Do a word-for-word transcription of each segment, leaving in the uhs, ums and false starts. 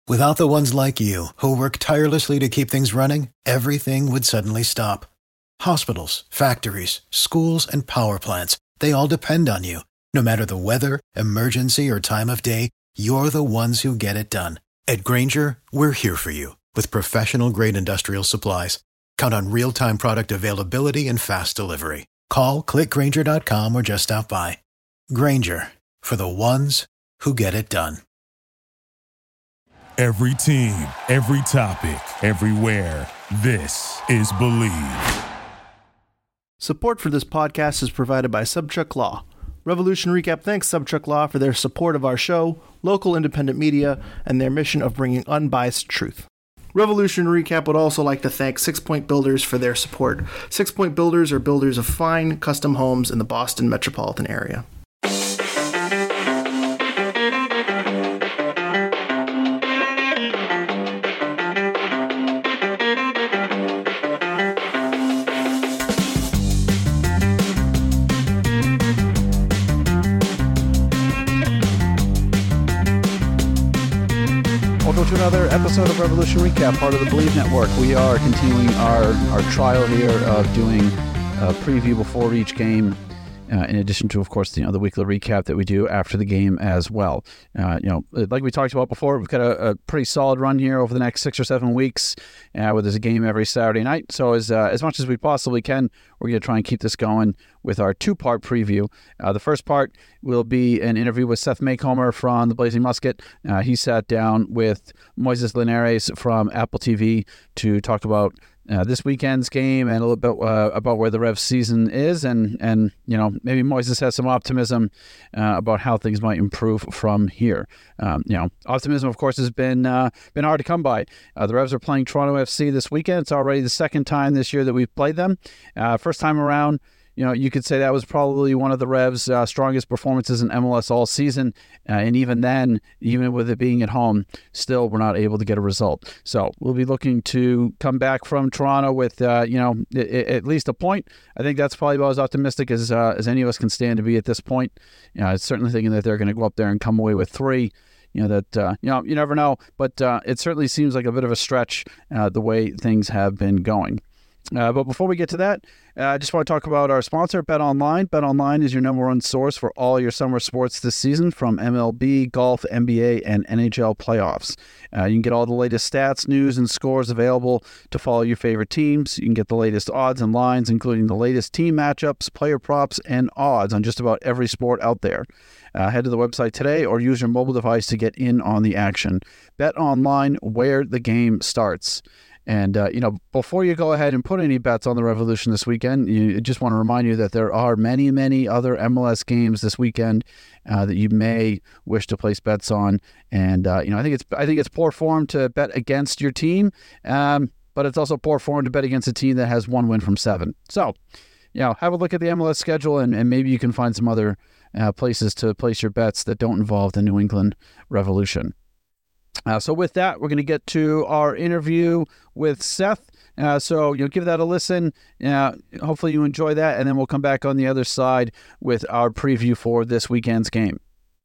Without the ones like you, who work tirelessly to keep things running, everything would suddenly stop. Hospitals, factories, schools, and power plants, they all depend on you. No matter the weather, emergency, or time of day, you're the ones who get it done. At Grainger, we're here for you with professional-grade industrial supplies. Count on real-time product availability and fast delivery. Call, click Grainger dot com, or just stop by. Grainger, for the ones who get it done. Every team, every topic, everywhere. This is Believe. Support for this podcast is provided by Subchuck Law. Revolution Recap thanks Subchuck Law for their support of our show, local independent media, and their mission of bringing unbiased truth. Revolution Recap would also like to thank Six Point Builders for their support. Six Point Builders are builders of fine, custom homes in the Boston metropolitan area. Welcome to another episode of Revolution Recap, part of the Believe Network. We are continuing our, our trial here of doing a preview before each game, uh, in addition to, of course, the, you know, the weekly recap that we do after the game as well. Uh, you know, like we talked about before, we've got a, a pretty solid run here over the next six or seven weeks, uh, where there's a game every Saturday night. So as uh, as much as we possibly can, we're going to try and keep this going with our two-part preview. Uh, the first part will be an interview with Seth Maycomer from the Blazing Musket. Uh, he sat down with Moises Linares from Apple T V to talk about uh, this weekend's game and a little bit uh, about where the Revs season is, and and you know maybe Moises has some optimism uh, about how things might improve from here. Um, you know, optimism, of course, has been uh, been hard to come by. Uh, the Revs are playing Toronto F C this weekend. It's already the second time this year that we've played them. Uh, first time around, you know, you could say that was probably one of the Revs' uh, strongest performances in M L S all season. Uh, and even then, even with it being at home, still we're not able to get a result. So we'll be looking to come back from Toronto with, uh, you know, I- I- at least a point. I think that's probably about as optimistic as uh, as any of us can stand to be at this point. You know, I'm certainly thinking that they're going to go up there and come away with three. You know, that, uh, you know, you never know. But uh, it certainly seems like a bit of a stretch uh, the way things have been going. Uh, but before we get to that, uh, I just want to talk about our sponsor, BetOnline. BetOnline is your number one source for all your summer sports this season, from M L B, golf, N B A, and N H L playoffs. Uh, you can get all the latest stats, news, and scores available to follow your favorite teams. You can get the latest odds and lines, including the latest team matchups, player props, and odds on just about every sport out there. Uh, head to the website today or use your mobile device to get in on the action. BetOnline, where the game starts. And, uh, you know, before you go ahead and put any bets on the Revolution this weekend, you just want to remind you that there are many, many other M L S games this weekend uh, that you may wish to place bets on. And, uh, you know, I think it's I think it's poor form to bet against your team, um, but it's also poor form to bet against a team that has one win from seven. So, you know, have a look at the M L S schedule, and, and maybe you can find some other uh, places to place your bets that don't involve the New England Revolution. Uh, so with that, we're going to get to our interview with Seth. Uh, so you'll give that a listen. Uh, hopefully you enjoy that, and then we'll come back on the other side with our preview for this weekend's game.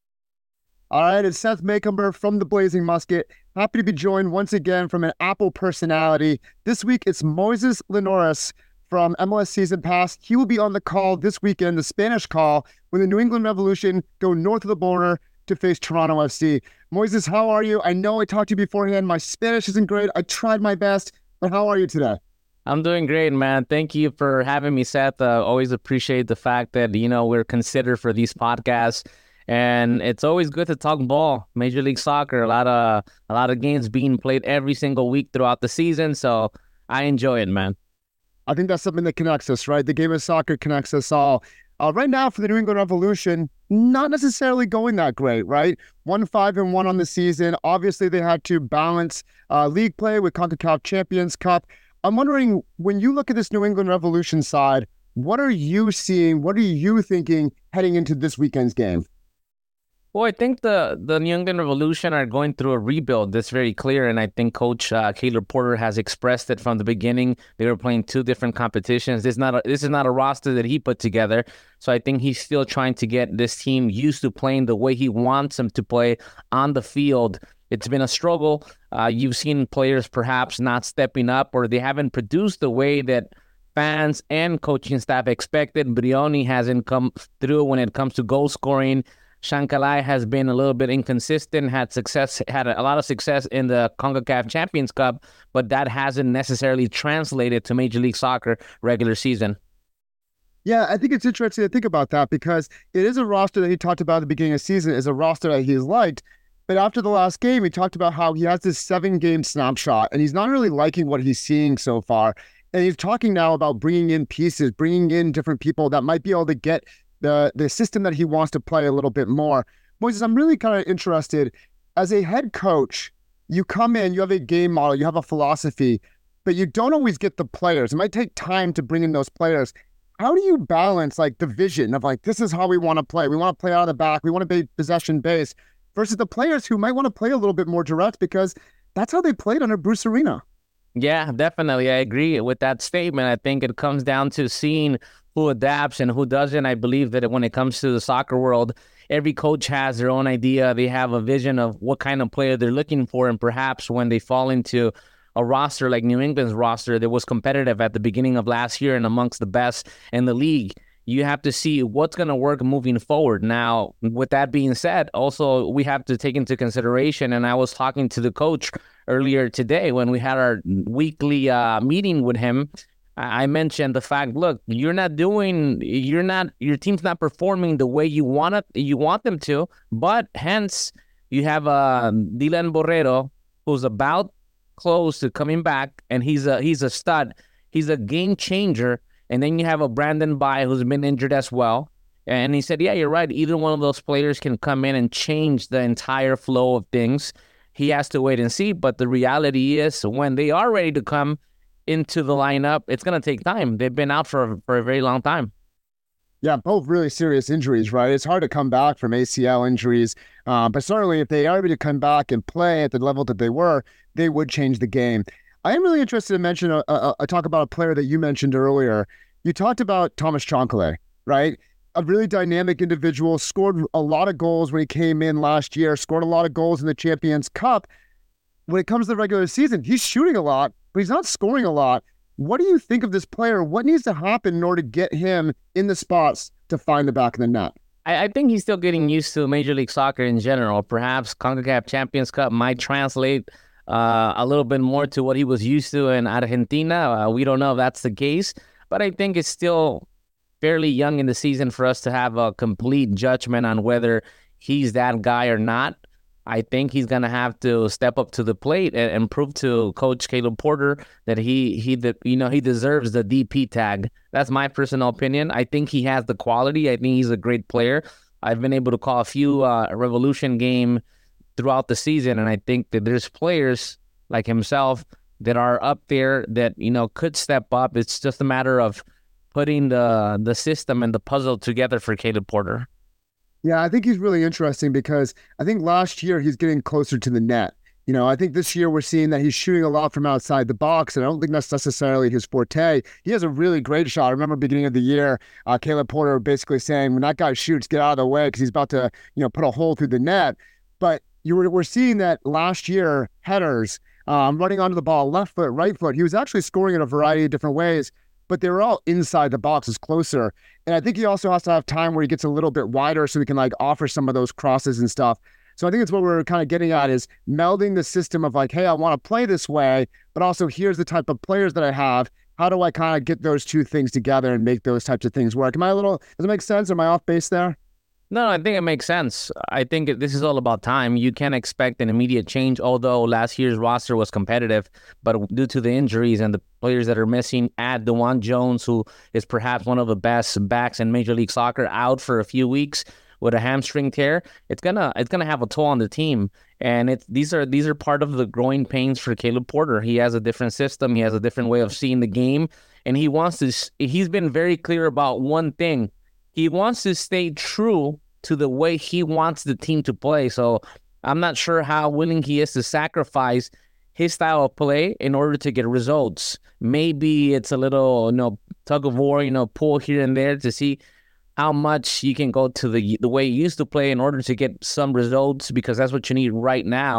All right, it's Seth Maycomer from the Blazing Musket. Happy to be joined once again from an Apple personality. This week, it's Moises Linares from M L S Season Pass. He will be on the call this weekend, the Spanish call, when the New England Revolution go north of the border to face Toronto F C. Moises, how are you? I know I talked to you beforehand. My Spanish isn't great. I tried my best, but how are you today? I'm doing great, man. Thank you for having me, Seth. Uh, always appreciate the fact that, you know, we're considered for these podcasts. And it's always good to talk ball, Major League Soccer. A lot of a lot of games being played every single week throughout the season. So I enjoy it, man. I think that's something that connects us, right? The game of soccer connects us all. Uh, right now, for the New England Revolution, not necessarily going that great, right? One five and one on the season. Obviously, they had to balance uh, league play with CONCACAF Champions Cup. I'm wondering, when you look at this New England Revolution side, what are you seeing? What are you thinking heading into this weekend's game? Well, I think the, the New England Revolution are going through a rebuild. That's very clear, and I think Coach uh, Caleb Porter has expressed it from the beginning. They were playing two different competitions. This is not a, this is not a roster that he put together, so I think he's still trying to get this team used to playing the way he wants them to play on the field it's been a struggle. Uh, you've seen players perhaps not stepping up, or they haven't produced the way that fans and coaching staff expected. Brioni hasn't come through when it comes to goal scoring. Shankalai has been a little bit inconsistent, had success, had a lot of success in the CONCACAF Champions Cup, but that hasn't necessarily translated to Major League Soccer regular season. Yeah, I think it's interesting to think about that, because it is a roster that he talked about at the beginning of the season, is a roster that he's liked. But after the last game, he talked about how he has this seven-game snapshot, and he's not really liking what he's seeing so far. And he's talking now about bringing in pieces, bringing in different people that might be able to get the, the system that he wants to play a little bit more. Moises, I'm really kind of interested. As a head coach, you come in, you have a game model, you have a philosophy, but you don't always get the players. It might take time to bring in those players. How do you balance like the vision of like, this is how we want to play. We want to play out of the back. We want to be possession based versus the players who might want to play a little bit more direct, because that's how they played under Bruce Arena. Yeah, definitely. I agree with that statement. I think it comes down to seeing who adapts and who doesn't. I believe that when it comes to the soccer world, every coach has their own idea. They have a vision of what kind of player they're looking for. And perhaps when they fall into a roster like New England's roster that was competitive at the beginning of last year and amongst the best in the league, you have to see what's going to work moving forward. Now, with that being said, also we have to take into consideration, and I was talking to the coach earlier today when we had our weekly uh, meeting with him, I mentioned the fact, look, you're not doing, you're not, your team's not performing the way you want it, you want them to, but hence you have uh, Dylan Borrero, who's about close to coming back, and he's a he's a stud, he's a game changer. And then you have a Brandon Bai who's been injured as well. And he said, yeah, you're right. Either one of those players can come in and change the entire flow of things. He has to wait and see. But the reality is when they are ready to come into the lineup, it's going to take time. They've been out for, for a very long time. Yeah, both really serious injuries, right? It's hard to come back from A C L injuries. Uh, but certainly if they are able to come back and play at the level that they were, they would change the game. I am really interested to mention, a, a, a talk about a player that you mentioned earlier. You talked about Thomas Chancalay, right? A really dynamic individual, scored a lot of goals when he came in last year, scored a lot of goals in the Champions Cup. When it comes to the regular season, he's shooting a lot, but he's not scoring a lot. What do you think of this player? What needs to happen in order to get him in the spots to find the back of the net? I, I think he's still getting used to Major League Soccer in general. Perhaps CONCACAF Champions Cup might translate Uh, a little bit more to what he was used to in Argentina. Uh, we don't know if that's the case, but I think it's still fairly young in the season for us to have a complete judgment on whether he's that guy or not. I think he's going to have to step up to the plate and, and prove to Coach Caleb Porter that he, he the, you know, he deserves the D P tag. That's my personal opinion. I think he has the quality. I think he's a great player. I've been able to call a few uh, Revolution game throughout the season, and I think that there's players like himself that are up there that, you know, could step up. It's just a matter of putting the the system and the puzzle together for Caleb Porter. Yeah, I think he's really interesting because I think last year he's getting closer to the net. You know, I think this year we're seeing that he's shooting a lot from outside the box, and I don't think that's necessarily his forte. He has a really great shot. I remember beginning of the year, uh, Caleb Porter basically saying, when that guy shoots, get out of the way because he's about to, you know, put a hole through the net. But you were we're seeing that last year, headers, um, running onto the ball, left foot, right foot. He was actually scoring in a variety of different ways, but they were all inside the boxes, closer. And I think he also has to have time where he gets a little bit wider so he can like offer some of those crosses and stuff. So I think it's what we're kind of getting at is melding the system of like, hey, I want to play this way, but also here's the type of players that I have. How do I kind of get those two things together and make those types of things work? Am I a little, does it make sense? Am I off base there? No, I think it makes sense. I think this is all about time. You can't expect an immediate change, although last year's roster was competitive, but due to the injuries and the players that are missing, add DeJuan Jones, who is perhaps one of the best backs in Major League Soccer, out for a few weeks with a hamstring tear, it's gonna it's gonna have a toll on the team. And it's these are these are part of the growing pains for Caleb Porter. He has a different system, he has a different way of seeing the game, and he wants to. He's been very clear about one thing. He wants to stay true to the way he wants the team to play. So I'm not sure how willing he is to sacrifice his style of play in order to get results. Maybe it's a little, you know, tug of war, you know, pull here and there to see how much you can go to the the way you used to play in order to get some results, because that's what you need right now.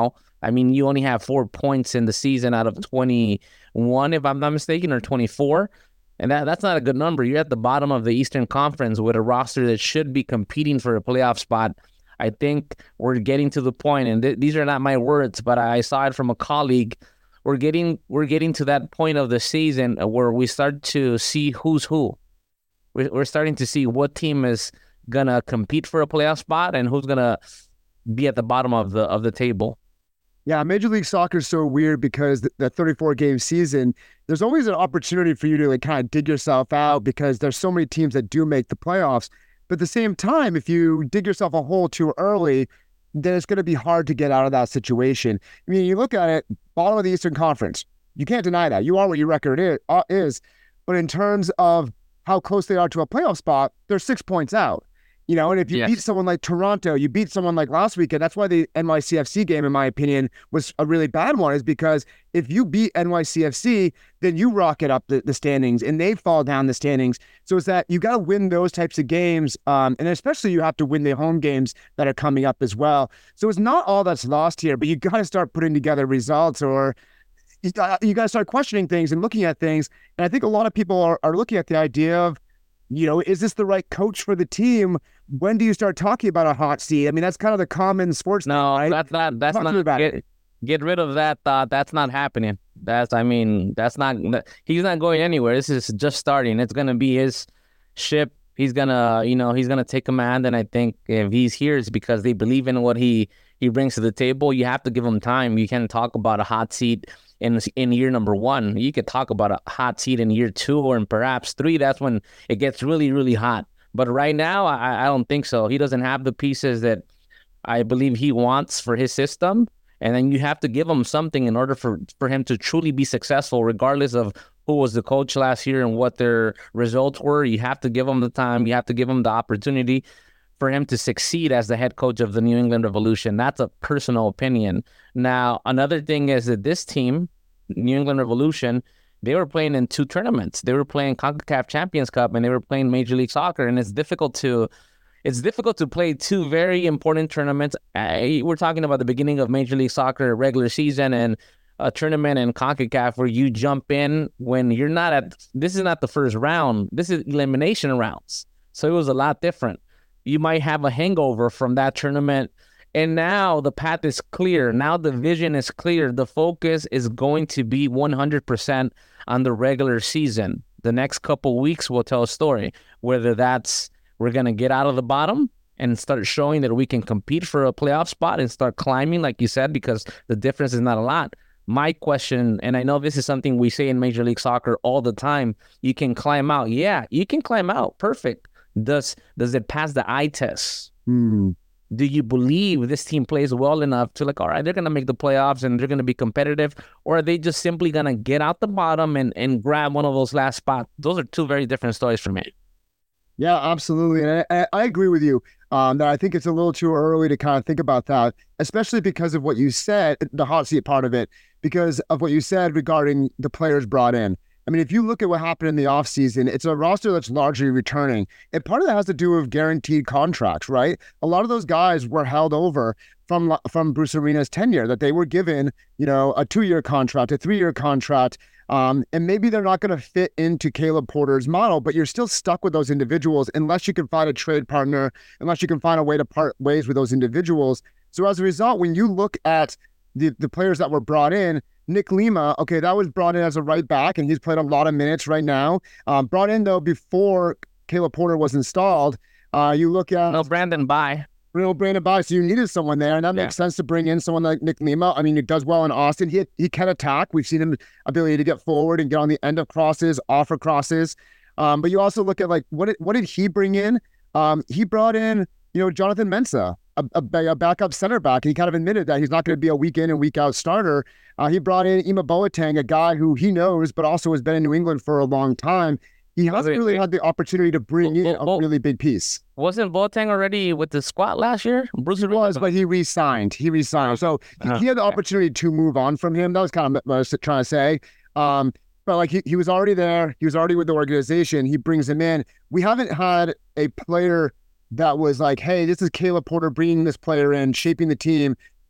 I mean, you only have four points in the season out of twenty-one, if I'm not mistaken, or twenty-four. And that, that's not a good number. You're at the bottom of the Eastern Conference with a roster that should be competing for a playoff spot. I think we're getting to the point, and th- these are not my words, but I saw it from a colleague. We're getting we're getting to that point of the season where we start to see who's who. We're, we're starting to see what team is gonna compete for a playoff spot and who's gonna be at the bottom of the of the table. Yeah, Major League Soccer is so weird because the thirty-four game season, there's always an opportunity for you to like kind of dig yourself out because there's so many teams that do make the playoffs. But at the same time, if you dig yourself a hole too early, then it's going to be hard to get out of that situation. I mean, you look at it, bottom of the Eastern Conference, you can't deny that. You are what your record is. Uh, is. But in terms of how close they are to a playoff spot, they're six points out. You know, and if you yes. beat someone like Toronto, you beat someone like last weekend, that's why the N Y C F C game, in my opinion, was a really bad one, is because if you beat N Y C F C, then you rocket up the, the standings and they fall down the standings. So it's that you got to win those types of games. Um, and especially you have to win the home games that are coming up as well. So it's not all that's lost here, but you got to start putting together results, or you, you got to start questioning things and looking at things. And I think a lot of people are, are looking at the idea of, you know, is this the right coach for the team? When do you start talking about a hot seat? I mean, that's kind of the common sports. No, thing, right? that's not. That's Talk not. Get, get rid of that thought. That's not happening. That's. I mean, that's not. He's not going anywhere. This is just starting. It's gonna be his ship. He's gonna, you know, he's gonna take command. And I think if he's here, it's because they believe in what he he brings to the table. You have to give him time. You can't talk about a hot seat in in year number one. You could talk about a hot seat in year two or in perhaps three. That's when it gets really, really hot. But right now, I, I don't think so. He doesn't have the pieces that I believe he wants for his system. And then you have to give him something in order for, for him to truly be successful, regardless of who was the coach last year and what their results were. You have to give him the time. You have to give him the opportunity for him to succeed as the head coach of the New England Revolution. That's a personal opinion. Now, another thing is that this team, New England Revolution, they were playing in two tournaments. They were playing CONCACAF Champions Cup and they were playing Major League Soccer. And it's difficult to, it's difficult to play two very important tournaments. I, we're talking about the beginning of Major League Soccer regular season and a tournament in CONCACAF where you jump in when you're not at. This is not the first round. This is elimination rounds. So it was a lot different. You might have a hangover from that tournament. And now the path is clear. Now the vision is clear. The focus is going to be one hundred percent on the regular season. The next couple weeks will tell a story, whether that's we're going to get out of the bottom and start showing that we can compete for a playoff spot and start climbing, like you said, because the difference is not a lot. My question, and I know this is something we say in Major League Soccer all the time, you can climb out. Yeah, you can climb out. Perfect. Does, does it pass the eye test? Mm. Do you believe this team plays well enough to like, all right, they're going to make the playoffs and they're going to be competitive? Or are they just simply going to get out the bottom and, and grab one of those last spots? Those are two very different stories for me. Yeah, absolutely. And I, I agree with you um, that I think it's a little too early to kind of think about that, especially because of what you said, the hot seat part of it, because of what you said regarding the players brought in. I mean, if you look at what happened in the offseason, it's a roster that's largely returning. And part of that has to do with guaranteed contracts, right? A lot of those guys were held over from from Bruce Arena's tenure, that they were given, you know, a two-year contract, a three-year contract, um, and maybe they're not going to fit into Caleb Porter's model, but you're still stuck with those individuals unless you can find a trade partner, unless you can find a way to part ways with those individuals. So as a result, when you look at the, the players that were brought in, Nick Lima, okay, that was brought in as a right back, and he's played a lot of minutes right now. Um, brought in, though, before Caleb Porter was installed. Uh, you look at... No, Brandon Bye. No, Brandon Bye, so you needed someone there, and that yeah. makes sense to bring in someone like Nick Lima. I mean, he does well in Austin. He he can attack. We've seen him ability to get forward and get on the end of crosses, offer crosses. Um, but you also look at, like, what did, what did he bring in? Um, he brought in, you know, Jonathan Mensah, a, a, a backup center back. He kind of admitted that he's not going to be a week in and week out starter. Uh, he brought in Ima Boateng, a guy who he knows, but also has been in New England for a long time. He hasn't really had the opportunity to bring in a really big piece. Wasn't Boateng already with the squad last year? Bruce he was, but he re-signed. He re-signed. So he, uh, he had the opportunity to move on from him. That was kind of what I was trying to say. Um, but like he, he was already there. He was already with the organization. He brings him in. We haven't had a player that was like, hey, this is Caleb Porter bringing this player in, shaping the team,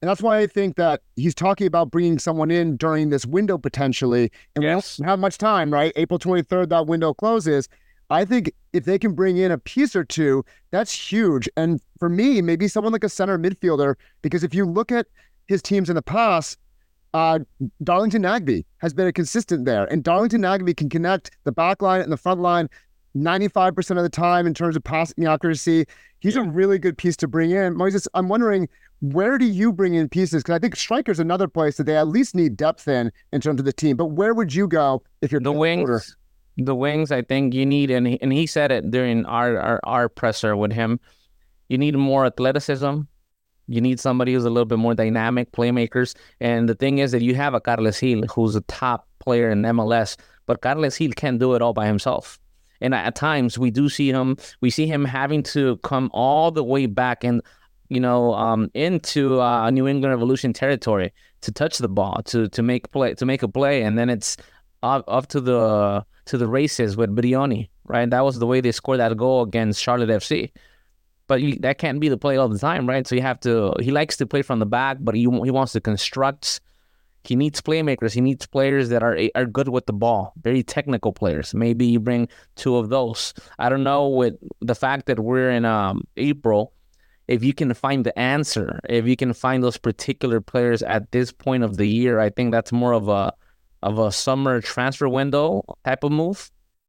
And that's why I think that he's talking about bringing someone in during this window potentially. And Yes. we don't have much time, right? April twenty-third, that window closes. I think if they can bring in a piece or two, that's huge. And for me, maybe someone like a center midfielder, because if you look at his teams in the past, uh, Darlington Nagbe has been a consistent there. And Darlington Nagbe can connect the back line and the front line ninety-five percent of the time in terms of passing accuracy. He's a really good piece to bring in. Moises, I'm wondering, where do you bring in pieces? Because I think striker's another place that they at least need depth in, in terms of the team. But where would you go if you're The wings. order? The wings, I think you need, and he, and he said it during our, our our presser with him, you need more athleticism. You need somebody who's a little bit more dynamic, playmakers. And the thing is that you have a Carles Gil, who's a top player in M L S, but Carles Gil can't do it all by himself. And at times we do see him, we see him having to come all the way back and, you know, um, into uh, New England Revolution territory to touch the ball, to to make play, to make a play, and then it's up, up to the to the races with Brioni, right? That was the way they scored that goal against Charlotte F C. But you, that can't be the play all the time, right? So you have to. He likes to play from the back, but he he wants to construct. He needs playmakers. He needs players that are are good with the ball, very technical players. Maybe you bring two of those. I don't know, with the fact that we're in um, April, if you can find the answer, if you can find those particular players at this point of the year, I think that's more of a of a summer transfer window type of move.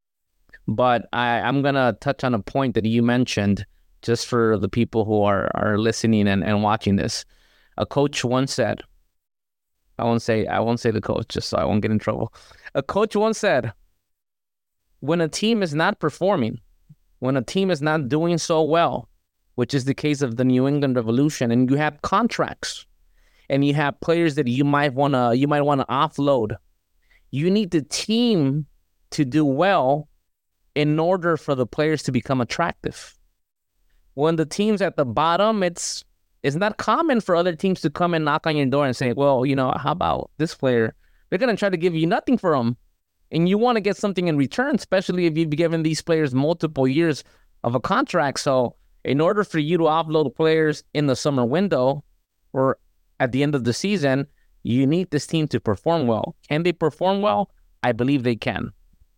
But I, I'm gonna touch on a point that you mentioned, just for the people who are, are listening and, and watching this. A coach once said, I won't say I won't say the coach, just so I won't get in trouble. A coach once said, when a team is not performing, when a team is not doing so well, which is the case of the New England Revolution, and you have contracts, and you have players that you might wanna you might wanna offload, you need the team to do well in order for the players to become attractive. When the team's at the bottom, it's it's not common for other teams to come and knock on your door and say, well, you know, how about this player? They're going to try to give you nothing for them. And you want to get something in return, especially if you've given these players multiple years of a contract. So in order for you to offload players in the summer window or at the end of the season, you need this team to perform well. Can they perform well? I believe they can.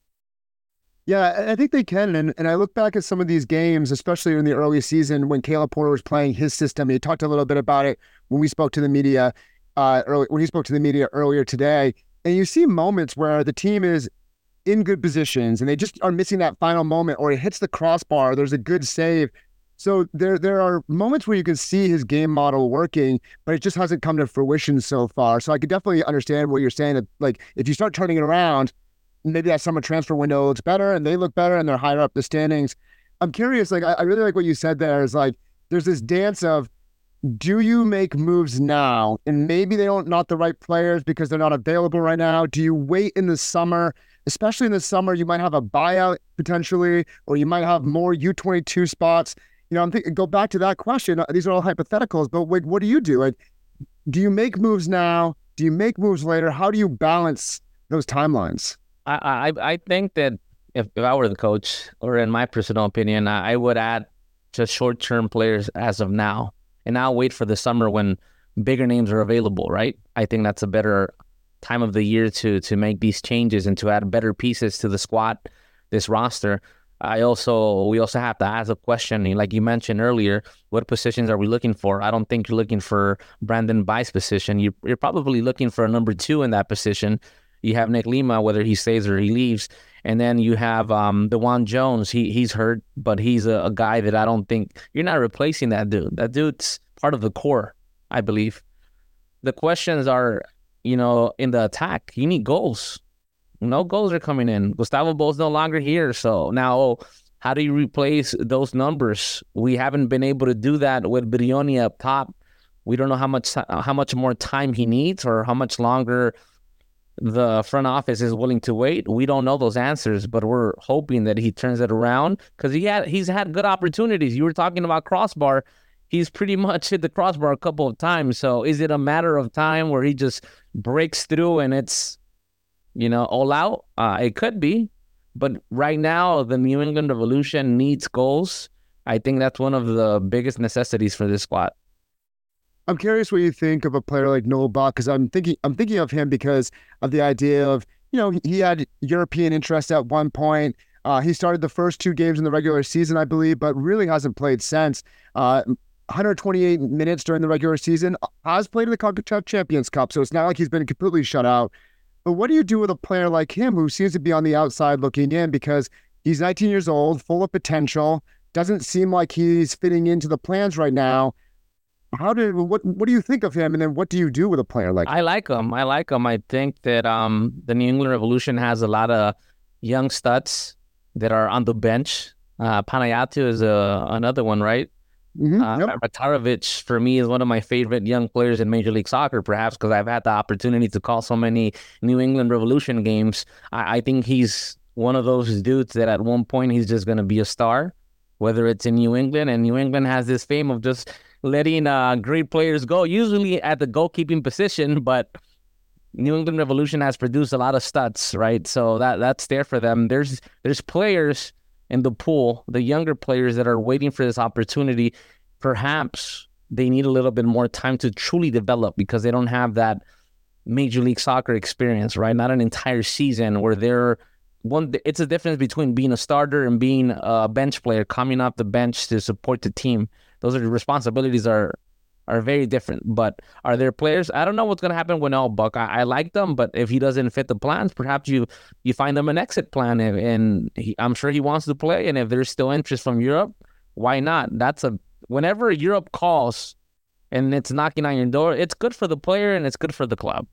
Yeah, I think they can. And and I look back at some of these games, especially in the early season when Caleb Porter was playing his system. He talked a little bit about it when we spoke to the media, uh, early, when he spoke to the media earlier today. And you see moments where the team is in good positions and they just are missing that final moment, or it hits the crossbar, there's a good save. So there there are moments where you can see his game model working, but it just hasn't come to fruition so far. So I could definitely understand what you're saying, that like if you start turning it around, maybe that summer transfer window looks better and they look better and they're higher up the standings. I'm curious, like, I, I really like what you said there is like, there's this dance of, do you make moves now? And maybe they don't, not the right players because they're not available right now. Do you wait in the summer? Especially in the summer, you might have a buyout potentially, or you might have more U twenty-two spots. You know, I'm thinking, go back to that question. These are all hypotheticals, but like, what do you do? Like, do you make moves now? Do you make moves later? How do you balance those timelines? I, I I think that if, if I were the coach, or in my personal opinion, I, I would add just short-term players as of now. And I'll wait for the summer when bigger names are available, right? I think that's a better time of the year to to make these changes and to add better pieces to the squad, this roster. I also, we also have to ask a question, like you mentioned earlier, what positions are we looking for? I don't think you're looking for Brandon Bice's position. You, you're probably looking for a number two in that position. You have Nick Lima, whether he stays or he leaves. And then you have um, DeJuan Jones. He He's hurt, but he's a, a guy that I don't think, you're not replacing that dude. That dude's part of the core, I believe. The questions are, you know, in the attack, you need goals. No goals are coming in. Gustavo Bo's no longer here. So now, oh, how do you replace those numbers? We haven't been able to do that with Brioni up top. We don't know how much how much more time he needs or how much longer the front office is willing to wait. We don't know those answers, but we're hoping that he turns it around because he had he's had good opportunities. You were talking about crossbar. He's pretty much hit the crossbar a couple of times. So is it a matter of time where he just breaks through and it's, you know, all out? Uh, it could be. But right now, the New England Revolution needs goals. I think that's one of the biggest necessities for this squad. I'm curious what you think of a player like Noel Buck, because I'm thinking I'm thinking of him because of the idea of, you know, he had European interest at one point. Uh, he started the first two games in the regular season, I believe, but really hasn't played since. Uh, one hundred twenty-eight minutes during the regular season, has played in the CONCACAF Champions Cup, so it's not like he's been completely shut out. But what do you do with a player like him who seems to be on the outside looking in because he's nineteen years old, full of potential, doesn't seem like he's fitting into the plans right now? How did what what do you think of him, and then what do you do with a player like him? I like him. I like him. I think that um the New England Revolution has a lot of young studs that are on the bench. Uh, Panayiotou is uh, another one, right? Mm-hmm. Uh, Yep. Matarovic, for me, is one of my favorite young players in Major League Soccer, perhaps because I've had the opportunity to call so many New England Revolution games. I, I think he's one of those dudes that at one point he's just going to be a star, whether it's in New England. And New England has this fame of just letting uh, great players go, usually at the goalkeeping position, but New England Revolution has produced a lot of studs, right? So that that's there for them. There's there's players in the pool, the younger players that are waiting for this opportunity. Perhaps they need a little bit more time to truly develop because they don't have that Major League Soccer experience, right? Not an entire season where they're one. It's a difference between being a starter and being a bench player, coming off the bench to support the team. Those are the responsibilities are are very different. But are there players? I don't know what's going to happen with Noel Buck. I, I like them, but if he doesn't fit the plans, perhaps you you find them an exit plan, and, and he, I'm sure he wants to play. And if there's still interest from Europe, why not? That's a whenever Europe calls and it's knocking on your door, it's good for the player and it's good for the club.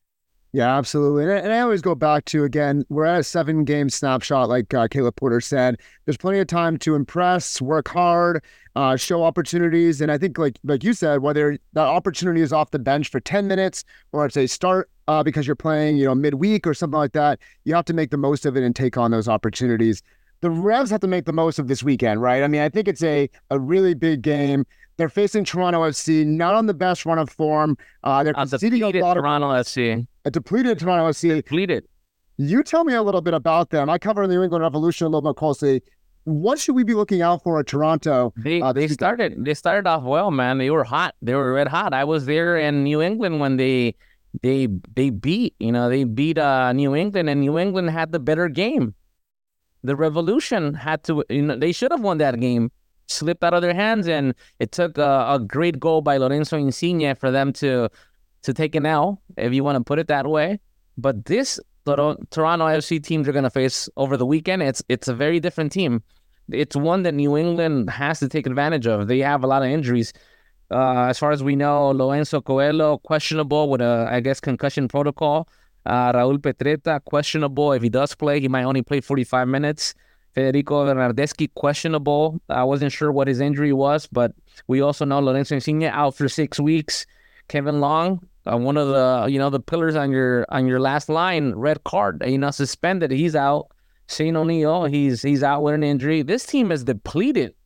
Yeah, absolutely. And I, and I always go back to, again, we're at a seven-game snapshot, like uh, Caleb Porter said. There's plenty of time to impress, work hard, uh, show opportunities. And I think, like like you said, whether that opportunity is off the bench for ten minutes or it's a start uh, because you're playing, you know, midweek or something like that, you have to make the most of it and take on those opportunities. The Revs have to make the most of this weekend, right? I mean, I think it's a, a really big game. They're facing Toronto F C, not on the best run of form. Uh, they're A conceding a depleted lot of Toronto F C. a depleted Toronto F C. Depleted. You tell me a little bit about them. I cover the New England Revolution a little bit closely. What should we be looking out for at Toronto? They Uh, they this- started they started off well, man. They were hot. They were red hot. I was there in New England when they they they beat, you know, they beat uh New England, and New England had the better game. The Revolution had to, you know, they should have won that game. Slipped out of their hands, and it took a, a great goal by Lorenzo Insigne for them to to take an L, if you want to put it that way. But this Tor- Toronto F C team they're going to face over the weekend, it's it's a very different team. It's one that New England has to take advantage of. They have a lot of injuries. Uh, as far as we know, Lorenzo Coelho, questionable with a, I guess, concussion protocol. Uh, Raul Petretta, questionable. If he does play, he might only play forty-five minutes. Federico Bernardeschi, questionable. I wasn't sure what his injury was, but we also know Lorenzo Insigne out for six weeks. Kevin Long, uh, one of the you know the pillars on your on your last line, red card, you know, suspended. He's out. Shane O'Neill, he's he's out with an injury. This team is depleted.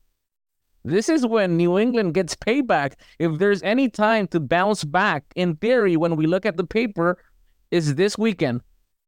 This is when New England gets payback. If there's any time to bounce back, in theory, when we look at the paper, is this weekend.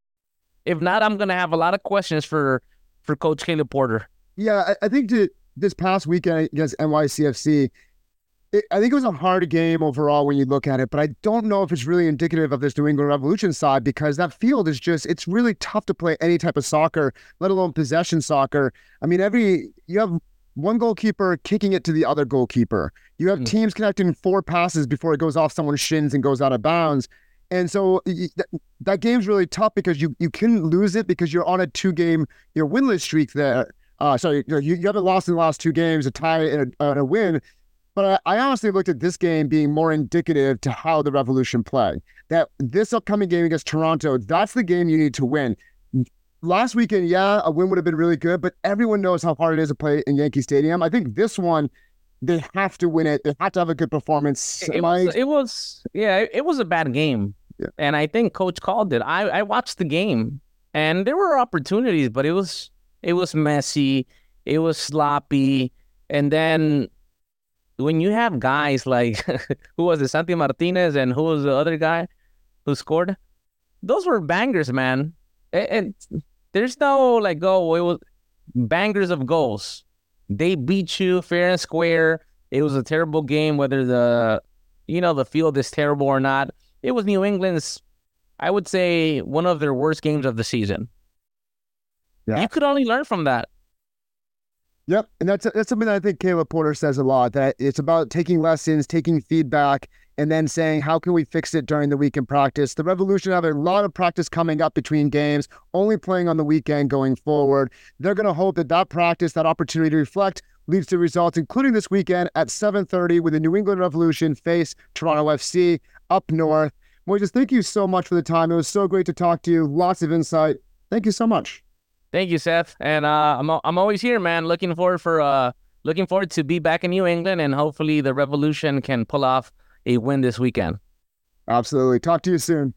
If not, I'm gonna have a lot of questions for. for Coach Caleb Porter. Yeah, I, I think to, this past weekend against N Y C F C, it, I think it was a hard game overall when you look at it, but I don't know if it's really indicative of this New England Revolution side because that field is just, it's really tough to play any type of soccer, let alone possession soccer. I mean, every, you have one goalkeeper kicking it to the other goalkeeper. You have Mm. teams connecting four passes before it goes off someone's shins and goes out of bounds. And so y- that, that game's really tough because you, you couldn't lose it because you're on a two-game you know, winless streak there. Uh, sorry, you, you haven't lost in the last two games, a tie and a, and a win. But I, I honestly looked at this game being more indicative to how the Revolution play. That this upcoming game against Toronto, that's the game you need to win. Last weekend, yeah, a win would have been really good, but everyone knows how hard it is to play in Yankee Stadium. I think this one, they have to win it. They have to have a good performance. It was, it was yeah, it, it was a bad game. Yeah. And I think Coach called it. I, I watched the game, and there were opportunities, but it was it was messy, it was sloppy, and then when you have guys like who was it, Santi Martinez, and who was the other guy who scored? Those were bangers, man. And, and there's no like, oh, it was bangers of goals. They beat you fair and square. It was a terrible game, whether the you know, the field is terrible or not. It was New England's, I would say, one of their worst games of the season. Yeah. You could only learn from that. Yep, and that's that's something that I think Caleb Porter says a lot, that it's about taking lessons, taking feedback, and then saying, how can we fix it during the week in practice? The Revolution have a lot of practice coming up between games, only playing on the weekend going forward. They're going to hope that that practice, that opportunity to reflect, leads to results, including this weekend at seven thirty with the New England Revolution face Toronto F C up north. Moises, thank you so much for the time. It was so great to talk to you. Lots of insight. Thank you so much. Thank you, Seth. And uh, I'm I'm always here, man. Looking forward for uh looking forward to be back in New England, and hopefully the Revolution can pull off a win this weekend. Absolutely. Talk to you soon.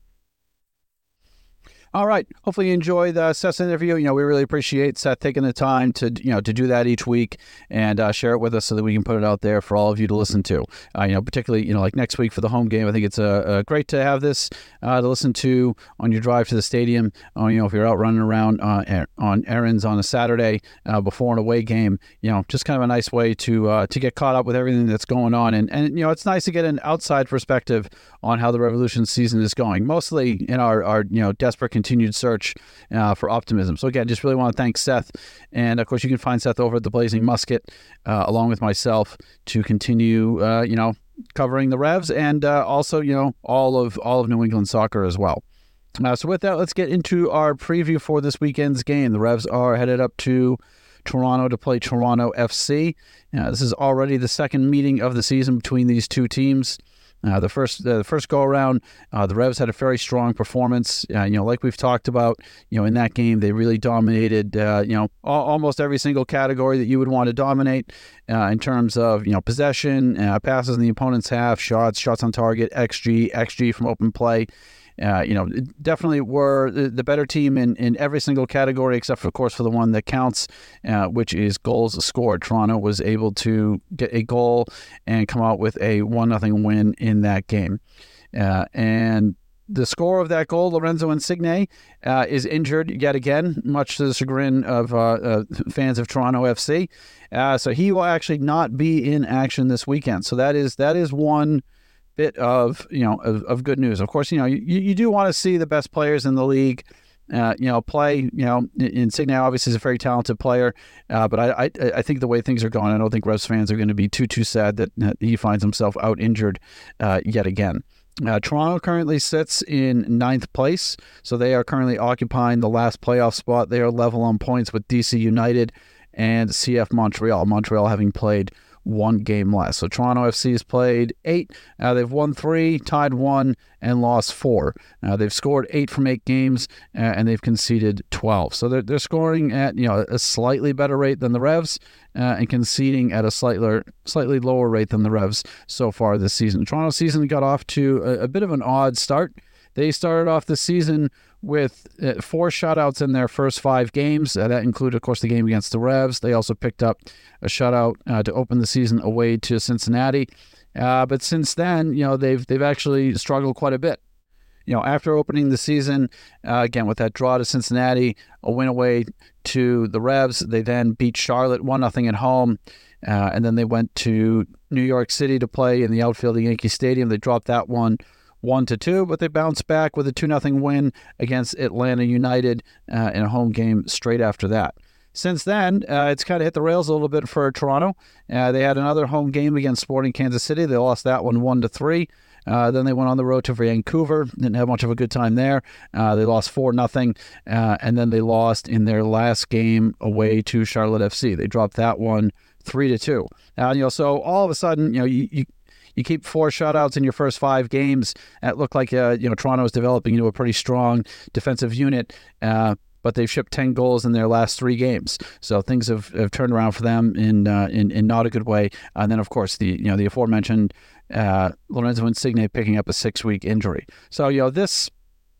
All right. Hopefully you enjoyed uh, Seth's interview. You know, we really appreciate Seth taking the time to, you know, to do that each week and uh, share it with us so that we can put it out there for all of you to listen to. Uh, you know, particularly, you know, like next week for the home game, I think it's uh, uh, great to have this uh, to listen to on your drive to the stadium. Uh, you know, if you're out running around uh, er- on errands on a Saturday uh, before an away game, you know, just kind of a nice way to uh, to get caught up with everything that's going on. And, and, you know, it's nice to get an outside perspective on how the Revolution season is going, mostly in our, our you know, desperate continued search uh, for optimism. So again, just really want to thank Seth. And of course, you can find Seth over at the Blazing Musket, uh, along with myself, to continue, uh, you know, covering the Revs and uh, also, you know, all of all of New England soccer as well. Uh, so with that, let's get into our preview for this weekend's game. The Revs are headed up to Toronto to play Toronto F C. Uh, this is already the second meeting of the season between these two teams. Uh, the first uh, the first go around, uh, the Revs had a very strong performance. Uh, you know, like we've talked about, you know, in that game, they really dominated, uh, you know, all, almost every single category that you would want to dominate uh, in terms of, you know, possession, uh, passes in the opponent's half, shots, shots on target, X G, X G from open play. Uh, you know, definitely were the, the better team in, in every single category, except for, of course, for the one that counts, uh, which is goals scored. Toronto was able to get a goal and come out with a one nothing win in that game. Uh, and the scorer of that goal, Lorenzo Insigne, uh, is injured yet again, much to the chagrin of uh, uh, fans of Toronto F C. Uh, so he will actually not be in action this weekend. So that is that is one bit of, you know, of, of good news. Of course, you know, you, you do want to see the best players in the league, uh, you know, play. You know, Insigne obviously is a very talented player, uh, but I, I I think the way things are going, I don't think Revs fans are going to be too, too sad that, that he finds himself out injured uh, yet again. Uh, Toronto currently sits in ninth place, so they are currently occupying the last playoff spot. They are level on points with D C United and C F Montreal. Montreal having played one game less. So Toronto F C has played eight. Uh, they've won three, tied one, and lost four. Uh, they've scored eight from eight games, uh, and they've conceded twelve. So they're they're scoring at, you know, a slightly better rate than the Revs, uh, and conceding at a slightly slightly lower rate than the Revs so far this season. Toronto's season got off to a, a bit of an odd start. They started off the season with uh, four shutouts in their first five games. Uh, that included, of course, the game against the Revs. They also picked up a shutout uh, to open the season away to Cincinnati. Uh, but since then, you know, they've they've actually struggled quite a bit. You know, after opening the season, uh, again, with that draw to Cincinnati, a win away to the Revs, they then beat Charlotte one nothing at home. Uh, and then they went to New York City to play in the outfield of Yankee Stadium. They dropped that one one to two, but they bounced back with a two nothing win against Atlanta United uh, in a home game straight after that. Since then, uh, it's kind of hit the rails a little bit for Toronto. Uh, they had another home game against Sporting Kansas City. They lost that one one to three. Uh, then they went on the road to Vancouver. Didn't have much of a good time there. Uh, they lost four nothing, uh, and then they lost in their last game away to Charlotte F C. They dropped that one three to two. Uh, you know, so all of a sudden, you know, you. you You keep four shutouts in your first five games. It looked like uh, you know, Toronto is developing into a pretty strong defensive unit, uh, but they've shipped ten goals in their last three games. So things have, have turned around for them in, uh, in in not a good way. And then, of course, the you know the aforementioned uh, Lorenzo Insigne picking up a six week injury. So you know this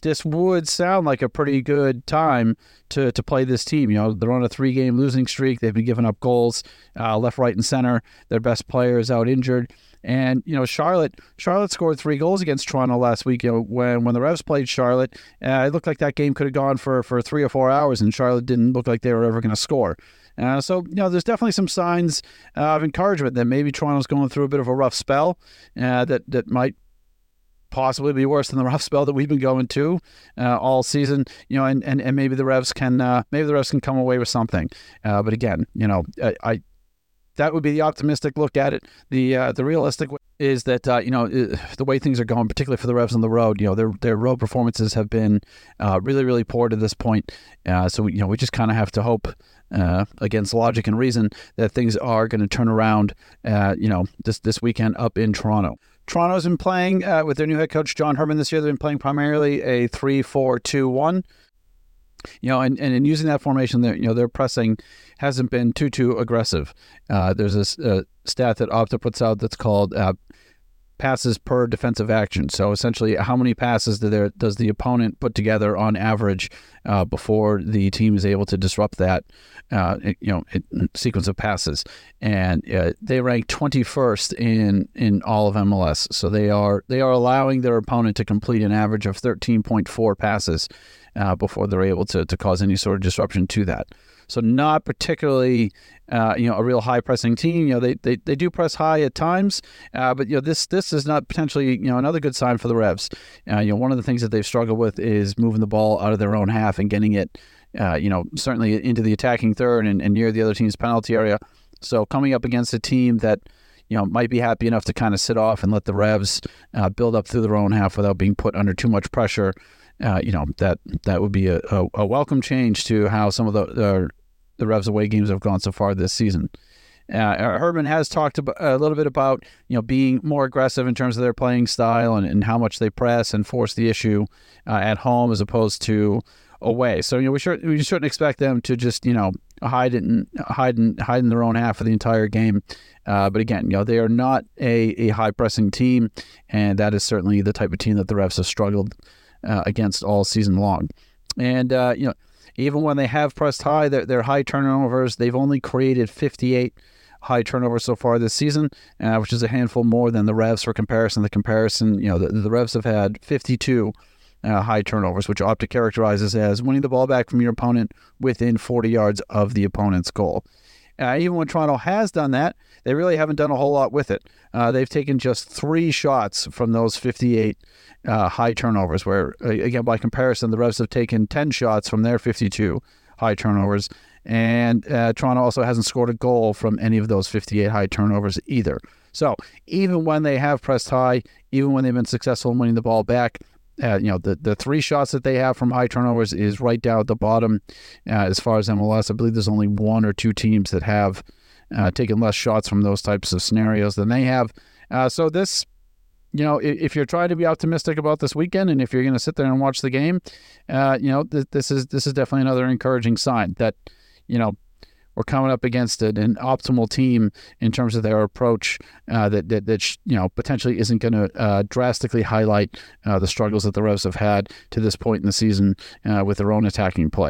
this would sound like a pretty good time to to play this team. You know, they're on a three-game losing streak. They've been giving up goals uh, left, right, and center. Their best player is out injured. And, you know, Charlotte Charlotte scored three goals against Toronto last week. You know, when, when the Revs played Charlotte, uh, it looked like that game could have gone for, for three or four hours, and Charlotte didn't look like they were ever going to score. Uh, so, you know, there's definitely some signs uh, of encouragement that maybe Toronto's going through a bit of a rough spell uh, that, that might possibly be worse than the rough spell that we've been going to uh, all season, you know, and, and, and maybe the Revs can uh, maybe the Revs can come away with something. Uh, but again, you know, I, I that would be the optimistic look at it. The uh, the realistic is that uh, you know the way things are going, particularly for the Revs on the road, you know their their road performances have been uh, really really poor to this point. Uh, so we, you know we just kind of have to hope uh, against logic and reason that things are going to turn around. Uh, you know this this weekend up in Toronto. Toronto's been playing uh, with their new head coach John Herdman this year. They've been playing primarily a three four two one. You know, and, and in using that formation, you know, their pressing hasn't been too, too aggressive. Uh, there's a, a stat that Opta puts out that's called uh, passes per defensive action. So essentially, how many passes do there, does the opponent put together on average uh, before the team is able to disrupt that, uh, you know, sequence of passes? And uh, they rank twenty-first in in all of M L S. So they are they are allowing their opponent to complete an average of thirteen point four passes Uh, before they're able to to cause any sort of disruption to that. So not particularly, uh, you know, a real high pressing team. You know, they they, they do press high at times, uh, but you know this this is not potentially you know another good sign for the Revs. Uh, you know, one of the things that they've struggled with is moving the ball out of their own half and getting it, uh, you know, certainly into the attacking third and, and near the other team's penalty area. So coming up against a team that you know might be happy enough to kind of sit off and let the Revs uh, build up through their own half without being put under too much pressure. Uh, you know that that would be a, a, a welcome change to how some of the uh, the Revs away games have gone so far this season. Uh, Herdman has talked about, a little bit about you know being more aggressive in terms of their playing style and, and how much they press and force the issue uh, at home as opposed to away. So you know we should we shouldn't expect them to just you know hide in hide in hide in their own half for the entire game. Uh, but again, you know they are not a, a high pressing team, and that is certainly the type of team that the Revs have struggled Uh, against all season long. And, uh, you know, even when they have pressed high, their, their high turnovers, they've only created fifty-eight high turnovers so far this season, uh, which is a handful more than the Revs for comparison. The comparison, you know, the, the Revs have had fifty-two uh, high turnovers, which Opta characterizes as winning the ball back from your opponent within forty yards of the opponent's goal. Uh, even when Toronto has done that, they really haven't done a whole lot with it. Uh, they've taken just three shots from those fifty-eight uh, high turnovers, where, uh, again, by comparison, the Revs have taken ten shots from their fifty-two high turnovers, and uh, Toronto also hasn't scored a goal from any of those fifty-eight high turnovers either. So even when they have pressed high, even when they've been successful in winning the ball back, Uh, you know, the, the three shots that they have from high turnovers is right down at the bottom. Uh, as far as M L S, I believe there's only one or two teams that have uh, taken less shots from those types of scenarios than they have. Uh, so this, you know, if, if you're trying to be optimistic about this weekend, and if you're going to sit there and watch the game, uh, you know, th- this is this is definitely another encouraging sign that, you know, we're coming up against an, an optimal team in terms of their approach uh, that, that, that you know, potentially isn't going to uh, drastically highlight uh, the struggles that the Revs have had to this point in the season uh, with their own attacking play.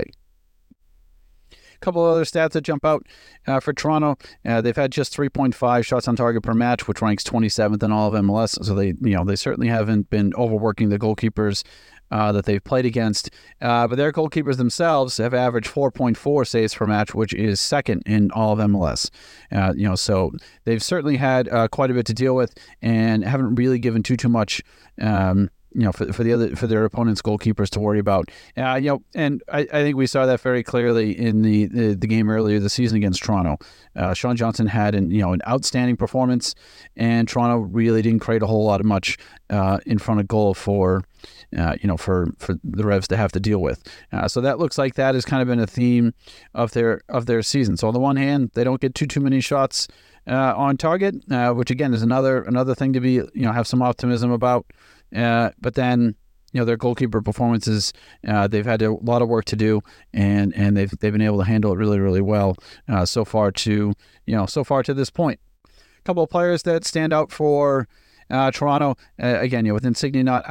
A couple of other stats that jump out uh, for Toronto. Uh, they've had just three point five shots on target per match, which ranks twenty-seventh in all of M L S. So they, you know, they certainly haven't been overworking the goalkeepers uh, that they've played against. Uh, but their goalkeepers themselves have averaged four point four saves per match, which is second in all of M L S. Uh, you know, so they've certainly had uh, quite a bit to deal with, and haven't really given too too much. Um, You know, for for the other for their opponents' goalkeepers to worry about. Uh, you know, and I, I think we saw that very clearly in the, the, the game earlier this season against Toronto. Uh, Sean Johnson had an you know an outstanding performance, and Toronto really didn't create a whole lot of much uh, in front of goal for uh, you know for, for the Revs to have to deal with. Uh, so that looks like that has kind of been a theme of their of their season. So on the one hand, they don't get too too many shots uh, on target, uh, which again is another another thing to be you know have some optimism about. Uh, but then, you know, their goalkeeper performances, uh, they've had a lot of work to do, and, and they've they've been able to handle it really, really well uh, so far to, you know, so far to this point. A couple of players that stand out for uh, Toronto, uh, again, you know, with Insigne not out,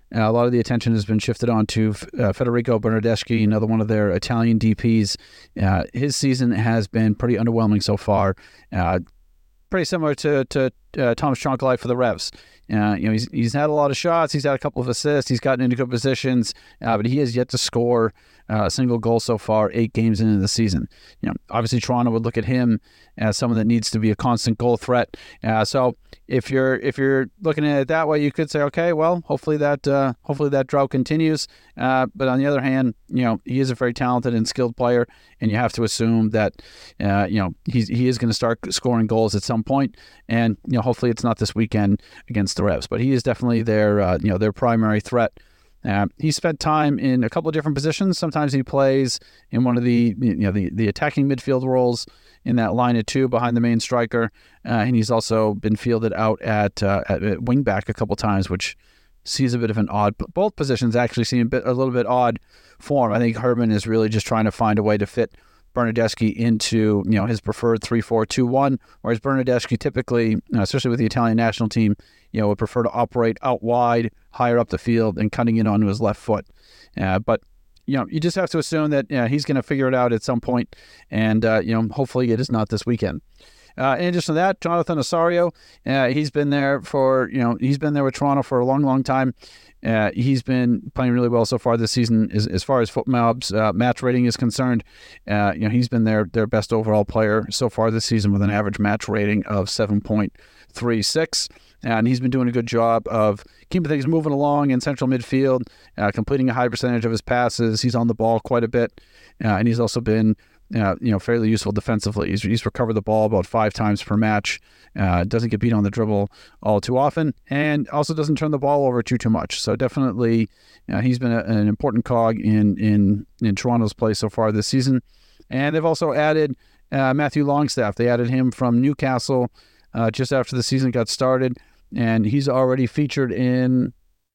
Uh, a lot of the attention has been shifted on to uh, Federico Bernardeschi, another one of their Italian D Ps. Uh, his season has been pretty underwhelming so far. Uh, pretty similar to to uh, Thomas Troncolai for the Revs. Uh, you know, he's he's had a lot of shots. He's had a couple of assists. He's gotten into good positions, uh, but he has yet to score uh, a single goal so far, eight games into the season. You know, obviously Toronto would look at him as someone that needs to be a constant goal threat. Uh, so if you're if you're looking at it that way, you could say, okay, well, hopefully that uh, hopefully that drought continues. Uh, but on the other hand, you know, he is a very talented and skilled player, and you have to assume that uh, you know he's he is going to start scoring goals at some point. And you know, hopefully it's not this weekend against the Revs, but he is definitely their uh, you know their primary threat. Uh, he spent time in a couple of different positions. Sometimes he plays in one of the you know the, the attacking midfield roles in that line of two behind the main striker, uh, and he's also been fielded out at uh, at, at wingback a couple times, which sees a bit of an odd. Both positions actually seem a bit a little bit odd form. I think Herdman is really just trying to find a way to fit Bernardeschi into you know his preferred three four two one, whereas Bernardeschi typically, you know, especially with the Italian national team, you know, would prefer to operate out wide, higher up the field, and cutting in onto his left foot. Uh, but you know, you just have to assume that you know, he's going to figure it out at some point, and uh, you know, hopefully it is not this weekend. Uh, in addition to that, Jonathan Osorio, uh, he's been there for you know he's been there with Toronto for a long, long time. Uh, he's been playing really well so far this season. As, as far as FootMob's uh, match rating is concerned, uh, you know he's been their their best overall player so far this season with an average match rating of seven point three six. And he's been doing a good job of keeping things moving along in central midfield, uh, completing a high percentage of his passes. He's on the ball quite a bit, uh, and he's also been Uh, you know, fairly useful defensively. He's, he's recovered the ball about five times per match. Uh, doesn't get beat on the dribble all too often, and also doesn't turn the ball over too too much. So definitely, uh, he's been a, an important cog in in in Toronto's play so far this season. And they've also added uh, Matthew Longstaff. They added him from Newcastle uh, just after the season got started, and he's already featured in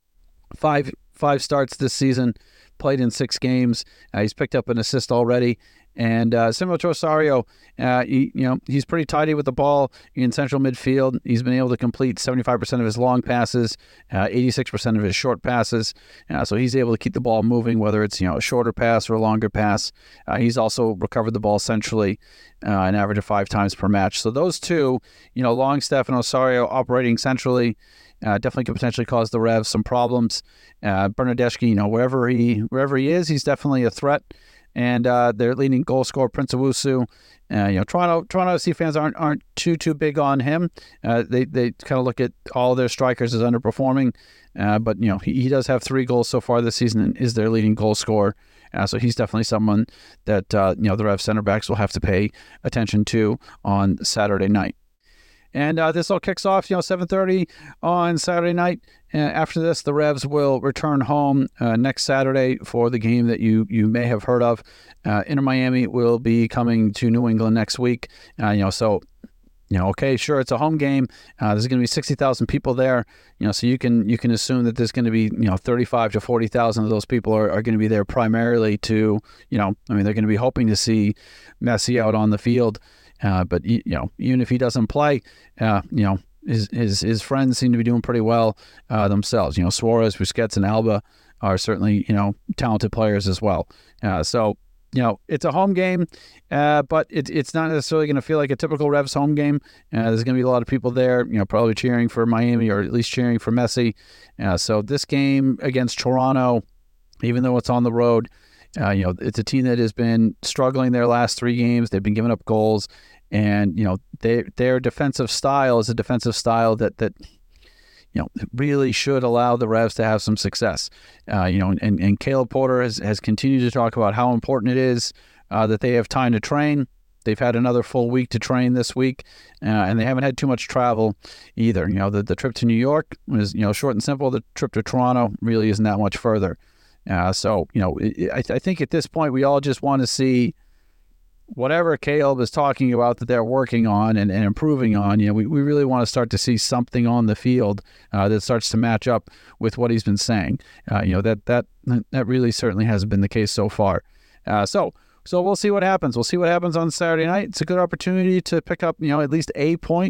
five five starts this season. Played in six games. Uh, he's picked up an assist already. And uh, similar to Osorio, uh, he, you know, he's pretty tidy with the ball in central midfield. He's been able to complete seventy-five percent of his long passes, uh, eighty-six percent of his short passes. Uh, so he's able to keep the ball moving, whether it's you know a shorter pass or a longer pass. Uh, he's also recovered the ball centrally, uh, an average of five times per match. So those two, you know, Longstaff and Osorio operating centrally, Uh, definitely could potentially cause the Revs some problems. Uh, Bernardeschi, you know, wherever he wherever he is, he's definitely a threat. And uh, their leading goal scorer, Prince Owusu, uh, you know, Toronto Toronto F C fans aren't aren't too too big on him. Uh, they they kind of look at all their strikers as underperforming. Uh, but you know, he, he does have three goals so far this season and is their leading goal scorer. Uh, so he's definitely someone that uh, you know the Revs center backs will have to pay attention to on Saturday night. And uh, this all kicks off, you know, seven thirty on Saturday night. Uh, after this, the Revs will return home uh, next Saturday for the game that you you may have heard of. Uh, Inter Miami will be coming to New England next week. Uh, you know, so you know, okay, sure, it's a home game. Uh, there's going to be sixty thousand people there. You know, so you can you can assume that there's going to be you know thirty-five to forty thousand of those people are, are going to be there primarily to you know, I mean, they're going to be hoping to see Messi out on the field. Uh, but you know, even if he doesn't play, uh, you know, his his his friends seem to be doing pretty well uh, themselves. You know, Suarez, Busquets, and Alba are certainly you know talented players as well. Uh, so you know, it's a home game, uh, but it's it's not necessarily going to feel like a typical Revs home game. Uh, there's going to be a lot of people there, you know, probably cheering for Miami or at least cheering for Messi. Uh, so this game against Toronto, even though it's on the road. Uh, you know, it's a team that has been struggling their last three games. They've been giving up goals, and you know, they, their defensive style is a defensive style that that you know really should allow the Revs to have some success. Uh, you know, and, and Caleb Porter has, has continued to talk about how important it is uh, that they have time to train. They've had another full week to train this week, uh, and they haven't had too much travel either. You know, the the trip to New York was you know short and simple. The trip to Toronto really isn't that much further. Uh, so, you know, I, I think at this point we all just want to see whatever Caleb is talking about that they're working on and, and improving on. You know, we, we really want to start to see something on the field uh, that starts to match up with what he's been saying. Uh, you know, that that that really certainly hasn't been the case so far. Uh, so so we'll see what happens. We'll see what happens on Saturday night. It's a good opportunity to pick up, you know, at least a point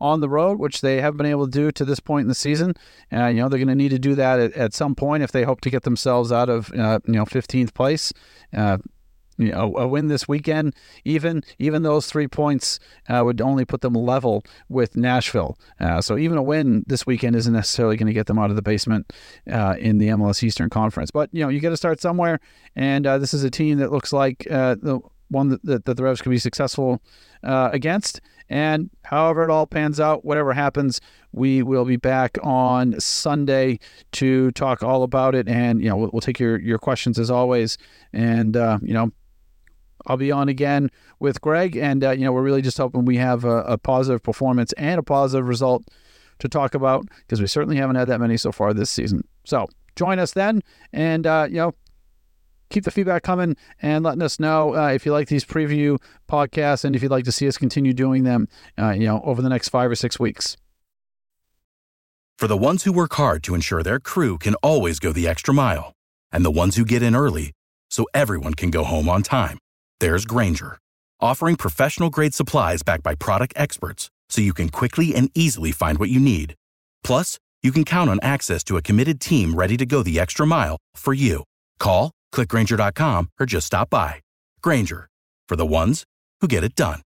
on the road, which they haven't been able to do to this point in the season. Uh, you know, they're going to need to do that at, at some point if they hope to get themselves out of, uh, you know, fifteenth place. Uh, you know, a win this weekend, even even those three points uh, would only put them level with Nashville. Uh, so even a win this weekend isn't necessarily going to get them out of the basement uh, in the M L S Eastern Conference. But, you know, you got to start somewhere, and uh, this is a team that looks like uh, the one that, that, that the Revs could be successful uh, against. And however it all pans out, whatever happens, we will be back on Sunday to talk all about it. And, you know, we'll, we'll take your, your questions as always. And, uh, you know, I'll be on again with Greg. And, uh, you know, we're really just hoping we have a, a positive performance and a positive result to talk about, because we certainly haven't had that many so far this season. So join us then. And, uh, you know, keep the feedback coming and letting us know uh, if you like these preview podcasts and if you'd like to see us continue doing them, uh, you know, over the next five or six weeks. For the ones who work hard to ensure their crew can always go the extra mile, and the ones who get in early so everyone can go home on time, there's Grainger, offering professional-grade supplies backed by product experts so you can quickly and easily find what you need. Plus, you can count on access to a committed team ready to go the extra mile for you. Call, click Grainger dot com, or just stop by. Grainger, for the ones who get it done.